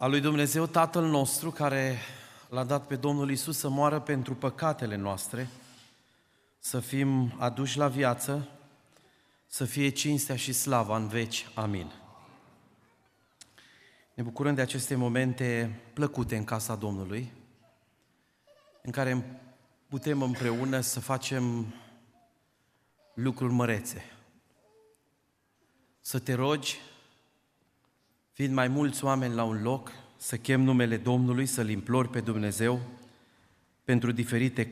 a lui Dumnezeu Tatăl nostru, care l-a dat pe Domnul Iisus să moară pentru păcatele noastre, să fim aduși la viață, să fie cinstea și slava în veci. Amin. Ne bucurăm de aceste momente plăcute în casa Domnului, în care putem împreună să facem lucruri mărețe. Să te rogi, fiind mai mulți oameni la un loc, să chem numele Domnului, să-L implori pe Dumnezeu pentru diferite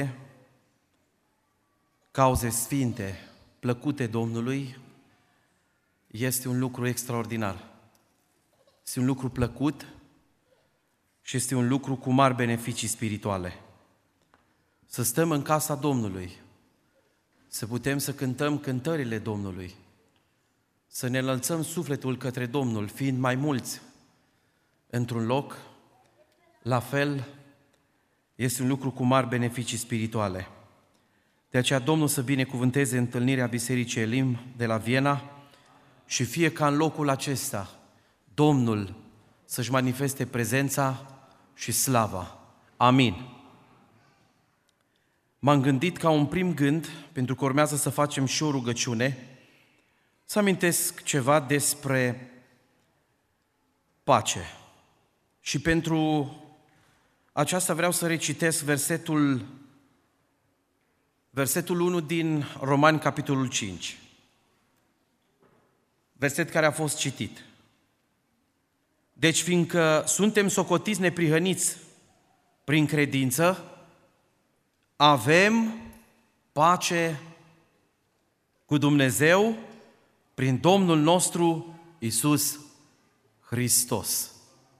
cauze sfinte, plăcute Domnului, este un lucru extraordinar. Este un lucru plăcut și este un lucru cu mari beneficii spirituale. Să stăm în casa Domnului, să putem să cântăm cântările Domnului, să ne înălțăm sufletul către Domnul, fiind mai mulți într-un loc, la fel este un lucru cu mari beneficii spirituale. De aceea Domnul să binecuvânteze întâlnirea Bisericii Elim de la Viena și fie ca în locul acesta Domnul să-și manifeste prezența și slava. Amin. M-am gândit ca un prim gând, pentru că urmează să facem și o rugăciune, să amintesc ceva despre pace. Și pentru aceasta vreau să recitesc versetul 1 din Romani, capitolul 5. Verset care a fost citit. Deci, fiindcă suntem socotiți neprihăniți prin credință, avem pace cu Dumnezeu prin Domnul nostru Iisus Hristos.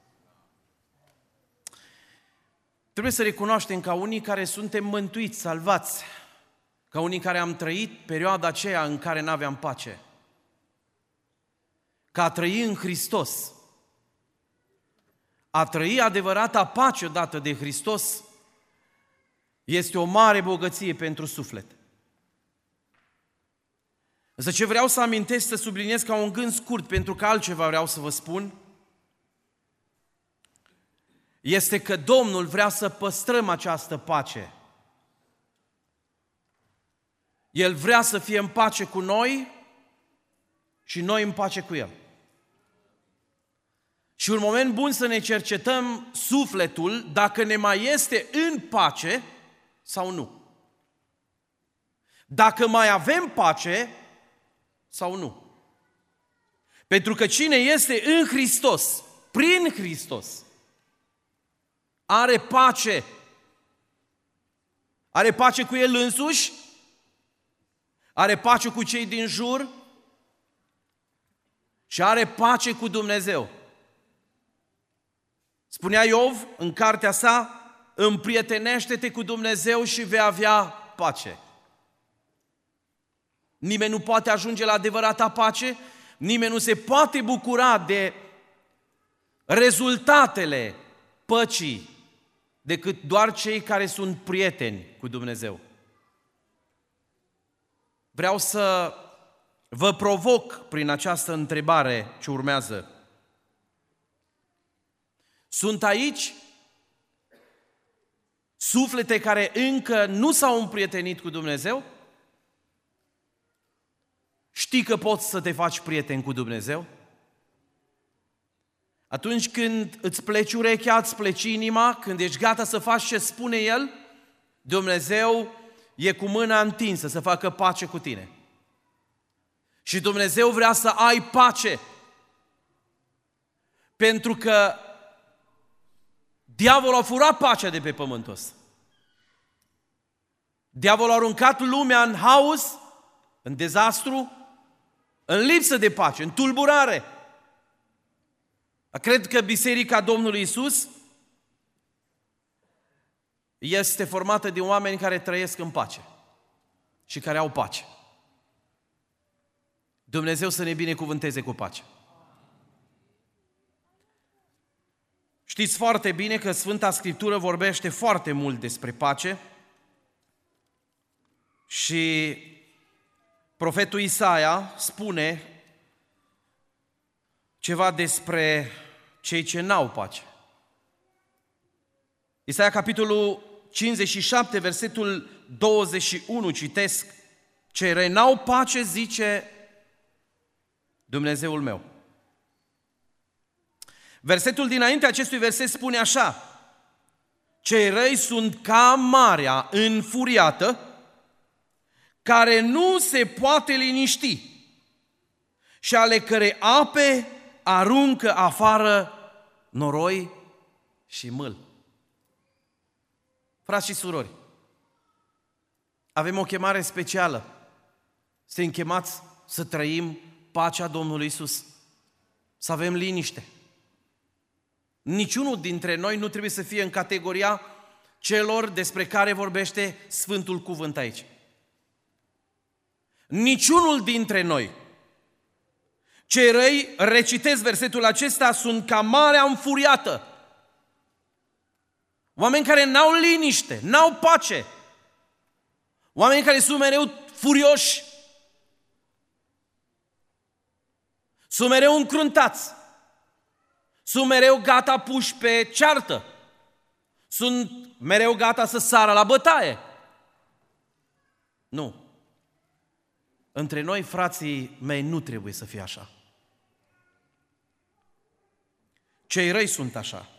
Trebuie să recunoaștem ca unii care suntem mântuiți, salvați, ca unii care am trăit perioada aceea în care n-aveam pace, că a trăi în Hristos, a trăi adevărata pace odată de Hristos, este o mare bogăție pentru suflet. Însă ce vreau să amintesc, să subliniez ca un gând scurt, pentru că altceva vreau să vă spun, este că Domnul vrea să păstrăm această pace. El vrea să fie în pace cu noi și noi în pace cu El. Și un moment bun să ne cercetăm sufletul dacă ne mai este în pace sau nu. Dacă mai avem pace sau nu. Pentru că cine este în Hristos, prin Hristos, are pace. Are pace cu el însuși, are pace cu cei din jur și are pace cu Dumnezeu. Spunea Iov în cartea sa, împrietenește-te cu Dumnezeu și vei avea pace. Nimeni nu poate ajunge la adevărata pace, nimeni nu se poate bucura de rezultatele păcii decât doar cei care sunt prieteni cu Dumnezeu. Vreau să vă provoc prin această întrebare ce urmează. Sunt aici suflete care încă nu s-au împrietenit cu Dumnezeu? Știi că poți să te faci prieten cu Dumnezeu? Atunci când îți pleci urechea, îți pleci inima, când ești gata să faci ce spune El, Dumnezeu e cu mâna întinsă să facă pace cu tine. Și Dumnezeu vrea să ai pace. Pentru că diavolul a furat pacea de pe pământul ăsta. Diavolul a aruncat lumea în haos, în dezastru, în lipsă de pace, în tulburare. Cred că Biserica Domnului Iisus este formată de oameni care trăiesc în pace și care au pace. Dumnezeu să ne binecuvânteze cu pace. Știți foarte bine că Sfânta Scriptură vorbește foarte mult despre pace și profetul Isaia spune ceva despre cei ce n-au pace. Isaia, capitolul 57, versetul 21, citesc: cei răi n-au pace, zice Dumnezeul meu. Versetul dinainte acestui verset spune așa: cei răi sunt ca marea înfuriată, care nu se poate liniști și ale cărei ape aruncă afară noroi și mâl. Frați și surori, avem o chemare specială. Suntem chemați să trăim pacea Domnului Iisus, să avem liniște. Niciunul dintre noi nu trebuie să fie în categoria celor despre care vorbește Sfântul Cuvânt aici. Niciunul dintre noi. Cei răi, recitez versetul acesta, sunt ca marea înfuriată. Oameni care n-au liniște, n-au pace. Oameni care sunt mereu furioși. Sunt mereu încruntați. Sunt mereu gata puși pe ceartă. Sunt mereu gata să sară la bătaie. Nu. Între noi, frații mei, nu trebuie să fie așa. Cei răi sunt așa.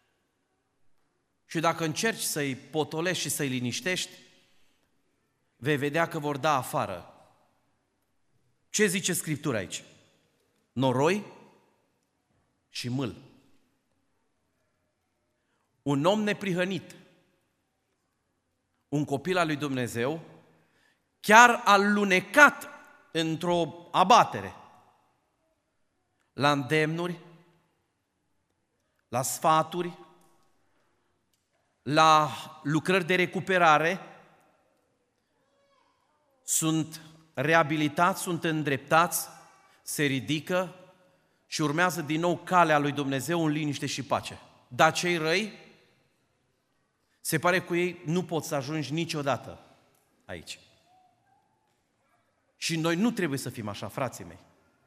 Și dacă încerci să-i potolești și să-i liniștești, vei vedea că vor da afară. Ce zice Scriptura aici? Noroi și mâl. Un om neprihănit, un copil al lui Dumnezeu, chiar alunecat într-o abatere, la îndemnuri, la sfaturi, la lucrări de recuperare, sunt reabilitați, sunt îndreptați, se ridică și urmează din nou calea lui Dumnezeu în liniște și pace. Dar cei răi, se pare că cu ei nu poți să ajungi niciodată aici. Și noi nu trebuie să fim așa, frații mei.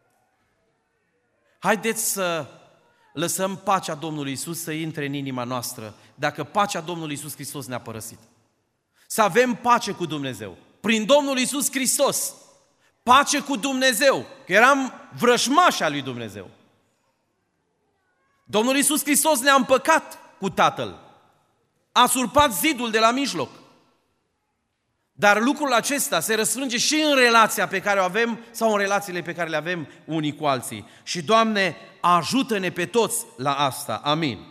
Haideți să lăsăm pacea Domnului Iisus să intre în inima noastră, dacă pacea Domnului Iisus Hristos ne-a părăsit. Să avem pace cu Dumnezeu. Prin Domnul Iisus Hristos. Pace cu Dumnezeu. Că eram vrăjmași al lui Dumnezeu. Domnul Iisus Hristos ne-a împăcat cu Tatăl. A surpat zidul de la mijloc. Dar lucrul acesta se răsfrânge și în relația pe care o avem sau în relațiile pe care le avem unii cu alții. Și, Doamne, ajută-ne pe toți la asta. Amin.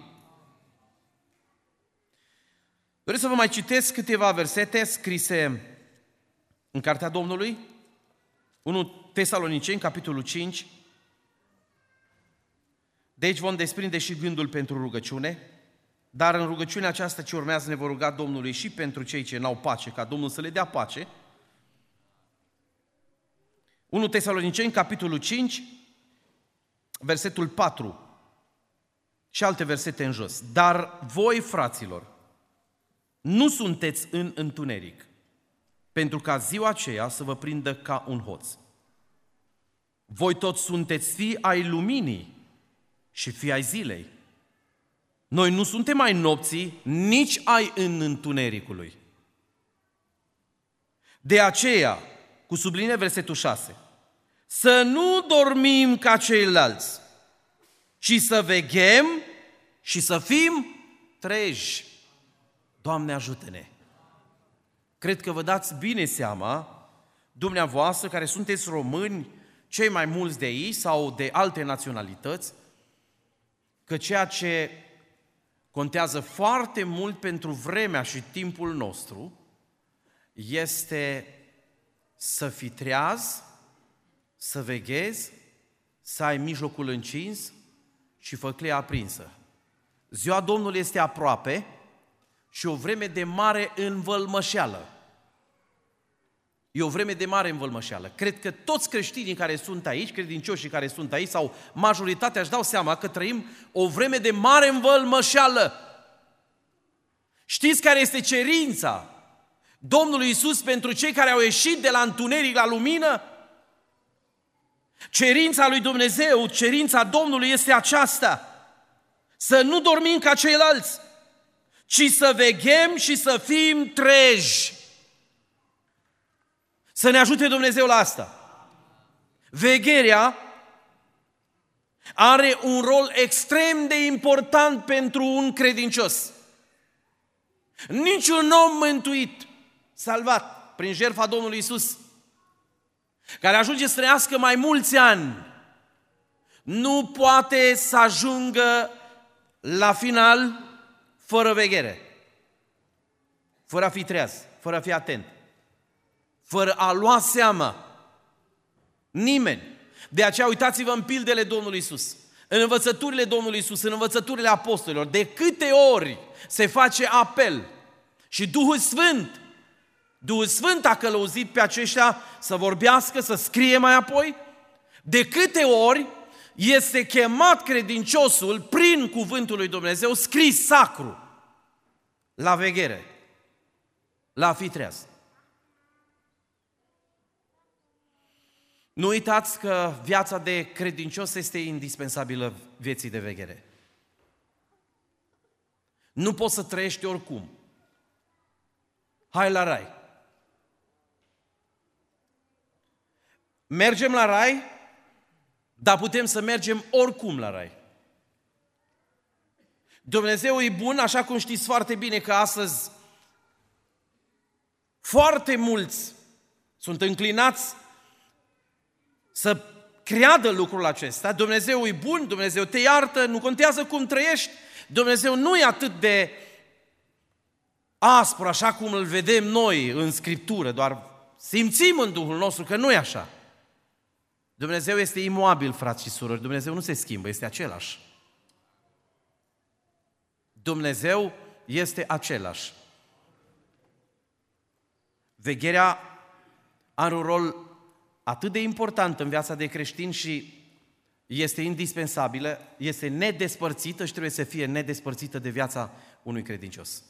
Doresc să vă mai citesc câteva versete scrise în Cartea Domnului. 1 Tesaloniceni, capitolul 5. De aici vom desprinde și gândul pentru rugăciune. Dar în rugăciunea aceasta ce urmează ne vor ruga Domnului și pentru cei ce n-au pace, ca Domnul să le dea pace. 1 Tesaloniceni, capitolul 5, versetul 4 și alte versete în jos. Dar voi, fraților, nu sunteți în întuneric, pentru ca ziua aceea să vă prindă ca un hoț. Voi toți sunteți fii ai luminii și fii ai zilei. Noi nu suntem ai nopții, nici ai în întunericului. De aceea, cu sublinie versetul 6, să nu dormim ca ceilalți, ci să veghem și să fim treji. Doamne, ajută-ne! Cred că vă dați bine seama, dumneavoastră care sunteți români, cei mai mulți de aici sau de alte naționalități, că ceea ce contează foarte mult pentru vremea și timpul nostru este să fii treaz, să veghezi, să ai mijlocul încins și făclia aprinsă. Ziua Domnului este aproape și o vreme de mare învălmășeală. E o vreme de mare învălmășeală. Cred că toți creștinii care sunt aici, credincioșii care sunt aici, sau majoritatea își dau seama că trăim o vreme de mare învălmășeală. Știți care este cerința Domnului Iisus pentru cei care au ieșit de la întuneric la lumină? Cerința lui Dumnezeu, cerința Domnului este aceasta. Să nu dormim ca ceilalți, ci să veghem și să fim treji. Să ne ajute Dumnezeu la asta. Vegherea are un rol extrem de important pentru un credincios. Niciun om mântuit, salvat prin jertfa Domnului Iisus, care ajunge să trăiască mai mulți ani, nu poate să ajungă la final fără veghere, fără a fi treaz, fără a fi atent, fără a lua seama. Nimeni. De aceea uitați-vă în pildele Domnului Iisus, în învățăturile Domnului Iisus, în învățăturile apostolilor, de câte ori se face apel și Duhul Sfânt a călăuzit pe aceștia să vorbească, să scrie mai apoi, de câte ori este chemat credinciosul prin cuvântul lui Dumnezeu scris sacru la veghere, la a fi treaz. Nu uitați că viața de credincios este indispensabilă vieții de veghere. Nu poți să trăiești oricum. Hai la rai. Mergem la rai, dar putem să mergem oricum la rai. Dumnezeu e bun, așa cum știți foarte bine că astăzi foarte mulți sunt înclinați să creadă lucrul acesta. Dumnezeu e bun, Dumnezeu te iartă, nu contează cum trăiești. Dumnezeu nu e atât de aspru, așa cum îl vedem noi în Scriptură, doar simțim în Duhul nostru că nu e așa. Dumnezeu este imoabil, frați și surori, Dumnezeu nu se schimbă, este același. Dumnezeu este același. Vegherea are un rol atât de important în viața de creștin și este indispensabilă, este nedespărțită și trebuie să fie nedespărțită de viața unui credincios.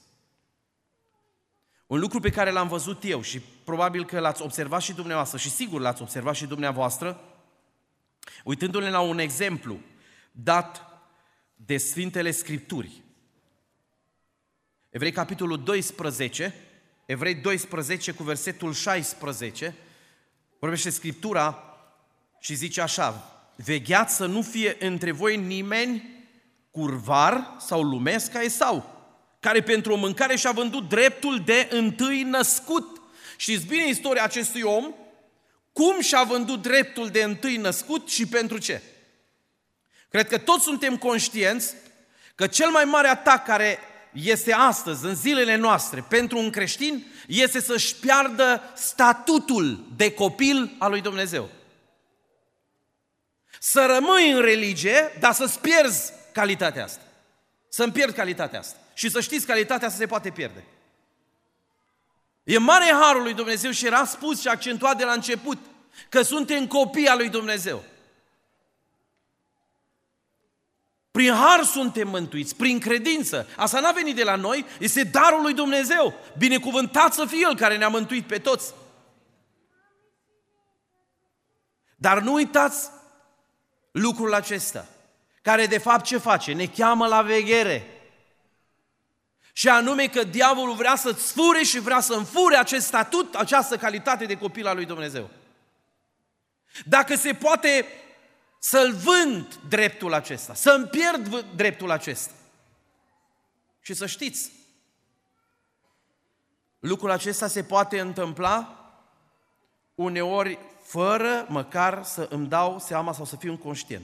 Un lucru pe care l-am văzut eu și probabil că l-ați observat și dumneavoastră și sigur l-ați observat și dumneavoastră, uitându-ne la un exemplu dat de Sfintele Scripturi. Evrei capitolul 12, Evrei 12 cu versetul 16, vorbește Scriptura și zice așa: vegheați să nu fie între voi nimeni curvar sau lumesc ca Esau, care pentru o mâncare și-a vândut dreptul de întâi născut. Știți bine istoria acestui om, cum și-a vândut dreptul de întâi născut și pentru ce? Cred că toți suntem conștienți că cel mai mare atac care este astăzi, în zilele noastre, pentru un creștin, este să-și piardă statutul de copil al lui Dumnezeu. Să rămâi în religie, dar să-ți pierzi calitatea asta. Să-mi pierd calitatea asta. Și să știți, calitatea asta se poate pierde. E mare harul lui Dumnezeu și era spus și accentuat de la început că suntem copii al lui Dumnezeu. Prin har suntem mântuiți, prin credință. Asta n-a venit de la noi, este darul lui Dumnezeu. Binecuvântat să fie El care ne-a mântuit pe toți. Dar nu uitați lucrul acesta, care de fapt ce face? Ne cheamă la veghere. Și anume că diavolul vrea să-ți fure și vrea să înfure acest statut, această calitate de copil al lui Dumnezeu. Dacă se poate să-l vând dreptul acesta, să-mi pierd dreptul acesta. Și să știți, lucrul acesta se poate întâmpla uneori fără măcar să îmi dau seama sau să fiu inconștient.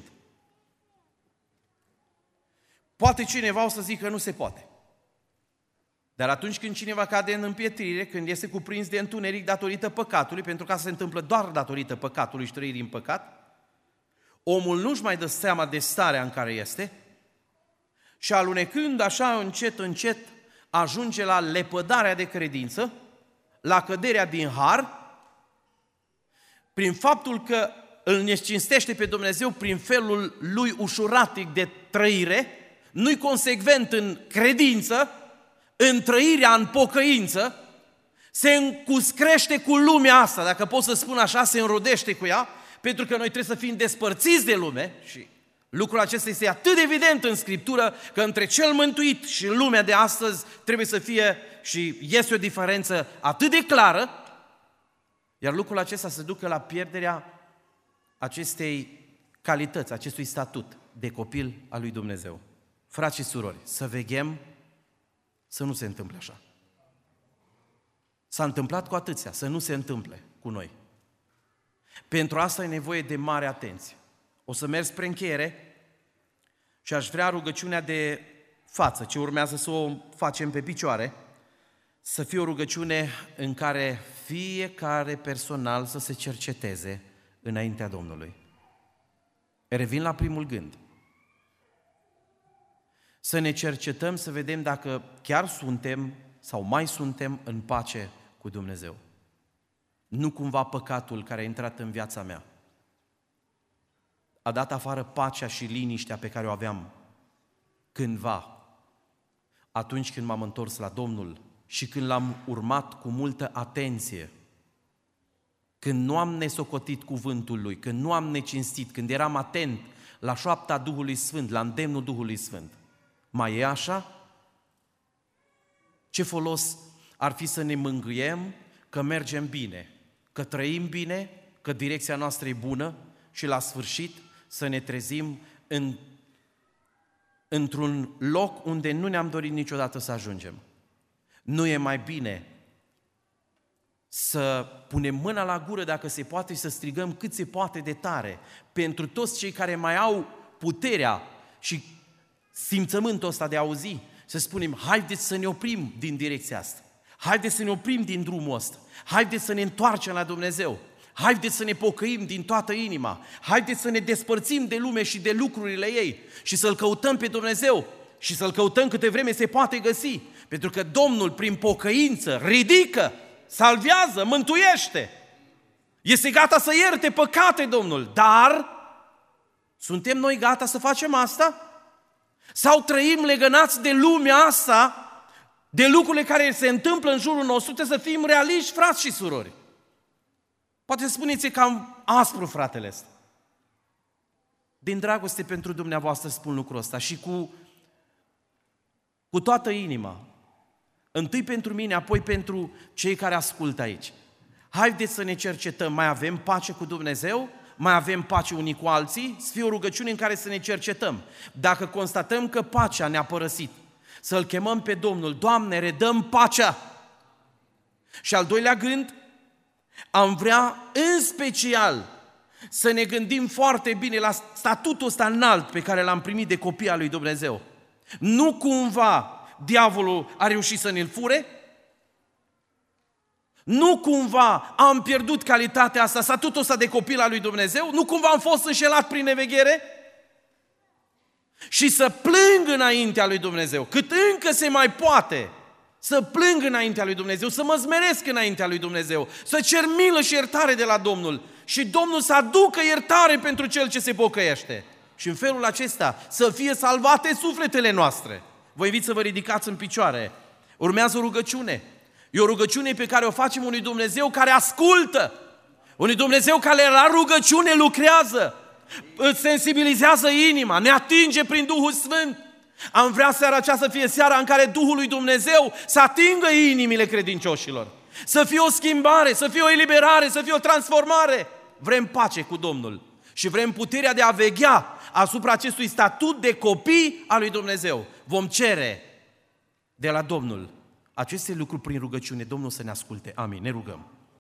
Poate cineva o să zică că nu se poate. Dar atunci când cineva cade în împietrire, când este cuprins de întuneric datorită păcatului, pentru că se întâmplă doar datorită păcatului și trăirii în păcat, omul nu-și mai dă seama de starea în care este și alunecând așa încet, încet, ajunge la lepădarea de credință, la căderea din har, prin faptul că îl nescinstește pe Dumnezeu prin felul lui ușuratic de trăire, nu-i consecvent în credință, în trăirea, în pocăință, se încuscrește cu lumea asta, dacă pot să spun așa, se înrodește cu ea, pentru că noi trebuie să fim despărțiți de lume și Lucrul acesta este atât de evident în Scriptură că între cel mântuit și lumea de astăzi trebuie să fie și este o diferență atât de clară, iar lucrul acesta se ducă la pierderea acestei calități, acestui statut de copil al lui Dumnezeu. Frați și surori, să veghem să nu se întâmple așa. S-a întâmplat cu atâția, să nu se întâmple cu noi. Pentru asta e nevoie de mare atenție. O să merg spre încheiere și aș vrea rugăciunea de față, ce urmează să o facem pe picioare, să fie o rugăciune în care fiecare personal să se cerceteze înaintea Domnului. Revin la primul gând. Să ne cercetăm, să vedem dacă chiar suntem sau mai suntem în pace cu Dumnezeu. Nu cumva păcatul care a intrat în viața mea a dat afară pacea și liniștea pe care o aveam cândva, atunci când m-am întors la Domnul și când l-am urmat cu multă atenție, când nu am nesocotit cuvântul Lui, când nu am necinstit, când eram atent la șoapta Duhului Sfânt, la îndemnul Duhului Sfânt. Mai e așa? Ce folos ar fi să ne mângâiem că mergem bine, că trăim bine, că direcția noastră e bună și la sfârșit să ne trezim într-un loc unde nu ne-am dorit niciodată să ajungem. Nu e mai bine să punem mâna la gură dacă se poate și să strigăm cât se poate de tare pentru toți cei care mai au puterea și simțământul ăsta de a auzi, să spunem, haideți să ne oprim din direcția asta, haideți să ne oprim din drumul ăsta, haideți să ne întoarcem la Dumnezeu, haideți să ne pocăim din toată inima, haideți să ne despărțim de lume și de lucrurile ei și să-L căutăm pe Dumnezeu și să-L căutăm câte vreme se poate găsi, pentru că Domnul prin pocăință ridică, salvează, mântuiește. Este gata să ierte păcate Domnul, dar suntem noi gata să facem asta? Sau trăim legănați de lumea asta, de lucrurile care se întâmplă în jurul nostru? Trebuie să fim realiști, frați și surori. Poate spuneți cam aspru fratele ăsta. Din dragoste pentru dumneavoastră spun lucrul ăsta și cu toată inima. Întâi pentru mine, apoi pentru cei care ascultă aici. Haideți să ne cercetăm, mai avem pace cu Dumnezeu? Mai avem pace unii cu alții? Să fie o rugăciune în care să ne cercetăm. Dacă constatăm că pacea ne-a părăsit, să-L chemăm pe Domnul, Doamne, redăm pacea. Și al doilea gând, am vrea în special să ne gândim foarte bine la statutul ăsta înalt pe care l-am primit de copii al lui Dumnezeu. Nu cumva diavolul a reușit să ne-l fure? Nu cumva am pierdut calitatea asta, statutul ăsta de copil al lui Dumnezeu? Nu cumva am fost înșelat prin neveghere? Și să plâng înaintea lui Dumnezeu, cât încă se mai poate, să plâng înaintea lui Dumnezeu, să mă smeresc înaintea lui Dumnezeu, să cer milă și iertare de la Domnul și Domnul să aducă iertare pentru cel ce se pocăiește. Și în felul acesta să fie salvate sufletele noastre. Vă invit să vă ridicați în picioare. Urmează o rugăciune. E o rugăciune pe care o facem unui Dumnezeu care ascultă, unui Dumnezeu care la rugăciune lucrează, îți sensibilizează inima, ne atinge prin Duhul Sfânt. Am vrea seara aceasta să fie seara în care Duhul lui Dumnezeu să atingă inimile credincioșilor, să fie o schimbare, să fie o eliberare, să fie o transformare. Vrem pace cu Domnul și vrem puterea de a veghea asupra acestui statut de copii al lui Dumnezeu. Vom cere de la Domnul aceste lucruri prin rugăciune, Domnul să ne asculte. Amin. Ne rugăm.